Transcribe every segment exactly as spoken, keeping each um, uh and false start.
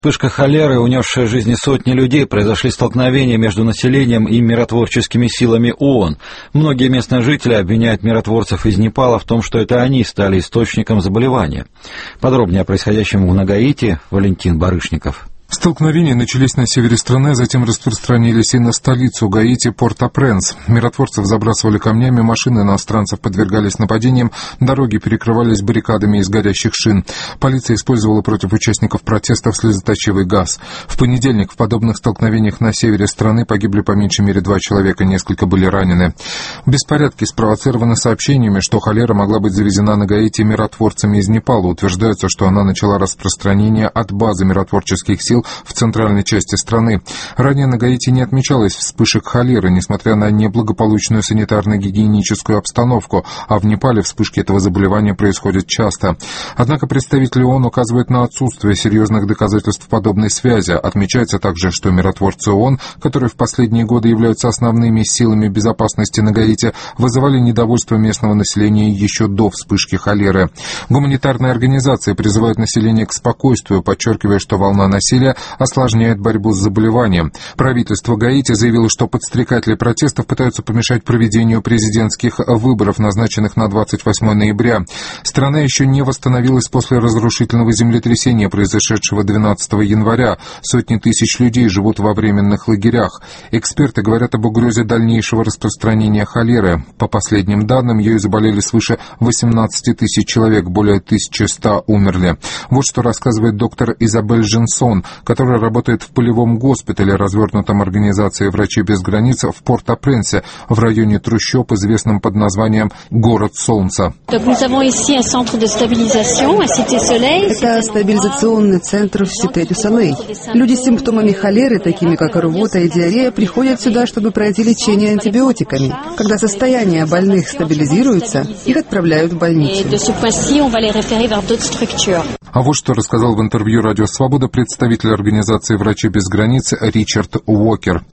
Вспышка холеры, унесшая жизни сотни людей, произошли столкновения между населением и миротворческими силами ООН. Многие местные жители обвиняют миротворцев из Непала в том, что это они стали источником заболевания. Подробнее о происходящем на Гаити Валентин Барышников. Столкновения начались на севере страны, а затем распространились и на столицу Гаити Порт-о-Пренс. Миротворцев забрасывали камнями, машины иностранцев подвергались нападениям, дороги перекрывались баррикадами из горящих шин. Полиция использовала против участников протестов слезоточивый газ. В понедельник в подобных столкновениях на севере страны погибли по меньшей мере два человека, несколько были ранены. Беспорядки спровоцированы сообщениями, что холера могла быть завезена на Гаити миротворцами из Непала. Утверждается, что она начала распространение от базы миротворческих сил в центральной части страны. Ранее на Гаити не отмечалось вспышек холеры, несмотря на неблагополучную санитарно-гигиеническую обстановку, а в Непале вспышки этого заболевания происходят часто. Однако представители ООН указывают на отсутствие серьезных доказательств подобной связи. Отмечается также, что миротворцы ООН, которые в последние годы являются основными силами безопасности на Гаити, вызывали недовольство местного населения еще до вспышки холеры. Гуманитарные организации призывают население к спокойствию, подчеркивая, что волна насилия осложняет борьбу с заболеванием. Правительство Гаити заявило, что подстрекатели протестов пытаются помешать проведению президентских выборов, назначенных на двадцать восьмое ноября. Страна еще не восстановилась после разрушительного землетрясения, произошедшего двенадцатого января. Сотни тысяч людей живут во временных лагерях. Эксперты говорят об угрозе дальнейшего распространения холеры. По последним данным, ею заболели свыше восемнадцати тысяч человек, более тысячи ста умерли. Вот что рассказывает доктор Изабель Женсон, которая работает в полевом госпитале, развернутом организацией «Врачи без границ» в Порт-о-Пренсе, в районе трущоб, известном под названием «Город Солнца». Это стабилизационный центр в Сите-дю-Солей. Люди с симптомами холеры, такими как рвота и диарея, приходят сюда, чтобы пройти лечение антибиотиками. Когда состояние больных стабилизируется, их отправляют в больницу. А вот что рассказал в интервью «Радио Свобода» представитель организации «Врачи без границ» Ричард Уокер.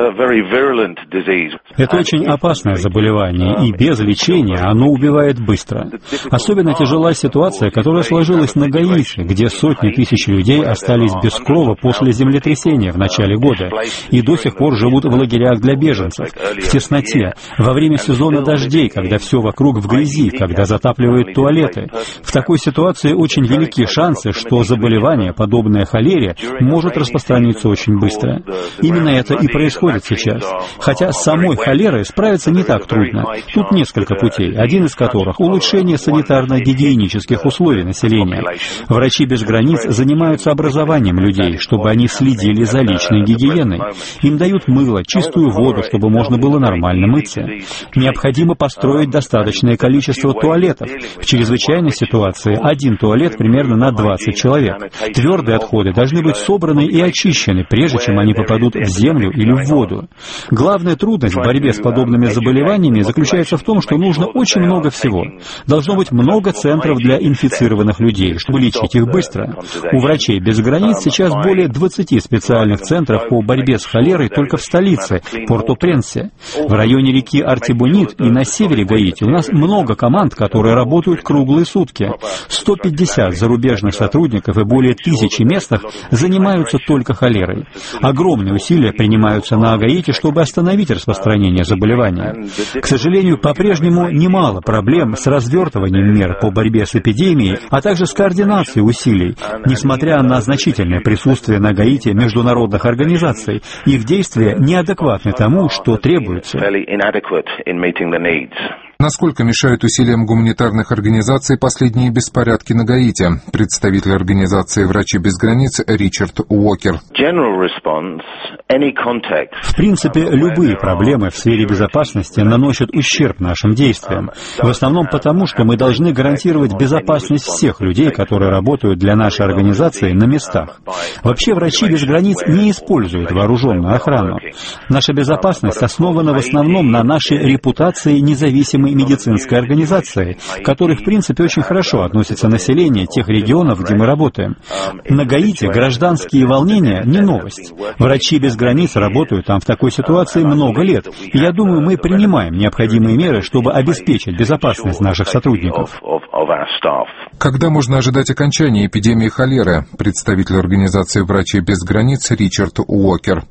Это очень опасное заболевание, и без лечения оно убивает быстро. Особенно тяжела ситуация, которая сложилась на Гаити, где сотни тысяч людей остались без крова после землетрясения в начале года и до сих пор живут в лагерях для беженцев, в тесноте, во время сезона дождей, когда все вокруг в грязи, когда затапливают туалеты. В такой ситуации очень велики шансы, что заболевание, подобное холере, может распространиться очень быстро. Именно это и происходит сейчас. Хотя с самой холерой справиться не так трудно. Тут несколько путей, один из которых — улучшение санитарно-гигиенических условий населения. Врачи без границ занимаются образованием людей, чтобы они следили за личной гигиеной. Им дают мыло, чистую воду, чтобы можно было нормально мыться. Необходимо построить достаточное количество туалетов. В чрезвычайной ситуации один туалет примерно на двадцать человек. Твердые отходы должны быть собраны и очищены, прежде чем они попадут в землю или в воду. Главная трудность в борьбе с подобными заболеваниями заключается в том, что нужно очень много всего. Должно быть много центров для инфицированных людей, чтобы лечить их быстро. У «Врачей без границ» сейчас более двадцати специальных центров по борьбе с холерой только в столице, Порт-о-Пренсе. В районе реки Артибонит и на севере Гаити у нас много команд, которые работают круглые сутки. сто пятьдесят зарубежных сотрудников и более тысячи местных занимаются только холерой. Огромные усилия принимаются на Гаити, чтобы остановить распространение заболевания. К сожалению, по-прежнему немало проблем с развертыванием мер по борьбе с эпидемией, а также с координацией усилий, несмотря на значительное присутствие на Гаити международных организаций. Их действия неадекватны тому, что требуется. Насколько мешают усилиям гуманитарных организаций последние беспорядки на Гаити? Представитель организации «Врачи без границ» Ричард Уокер. В принципе, любые проблемы в сфере безопасности наносят ущерб нашим действиям. В основном потому, что мы должны гарантировать безопасность всех людей, которые работают для нашей организации на местах. Вообще, «Врачи без границ» не используют вооруженную охрану. Наша безопасность основана в основном на нашей репутации независимой Всемирной медицинской организацией, к которой, в принципе, очень хорошо относится население тех регионов, где мы работаем. На Гаити гражданские волнения не новость. Врачи без границ работают там в такой ситуации много лет. И я думаю, мы принимаем необходимые меры, чтобы обеспечить безопасность наших сотрудников. Когда можно ожидать окончания эпидемии холеры? Представитель организации «Врачи без границ» Ричард Уокер.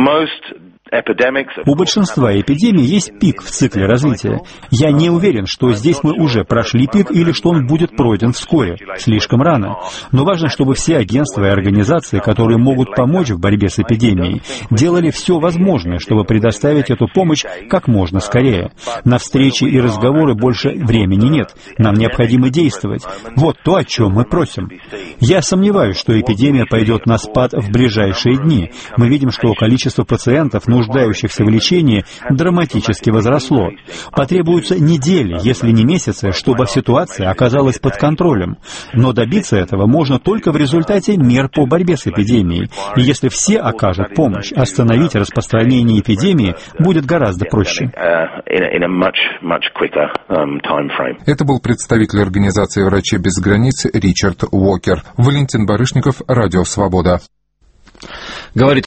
У большинства эпидемий есть пик в цикле развития. Я не уверен, что здесь мы уже прошли пик или что он будет пройден вскоре. Слишком рано. Но важно, чтобы все агентства и организации, которые могут помочь в борьбе с эпидемией, делали все возможное, чтобы предоставить эту помощь как можно скорее. На встречи и разговоры больше времени нет. Нам необходимо действовать. Вот то, о чем мы просим. Я сомневаюсь, что эпидемия пойдет на спад в ближайшие дни. Мы видим, что количество пациентов, нуждающихся в лечении, драматически возросло. Потребуются недели, если не месяцы, чтобы ситуация оказалась под контролем. Но добиться этого можно только в результате мер по борьбе с эпидемией. И если все окажут помощь, остановить распространение эпидемии будет гораздо проще. Это был представитель организации «Врачи без границ» Ричард Уокер. Валентин Барышников, Радио Свобода. Говорит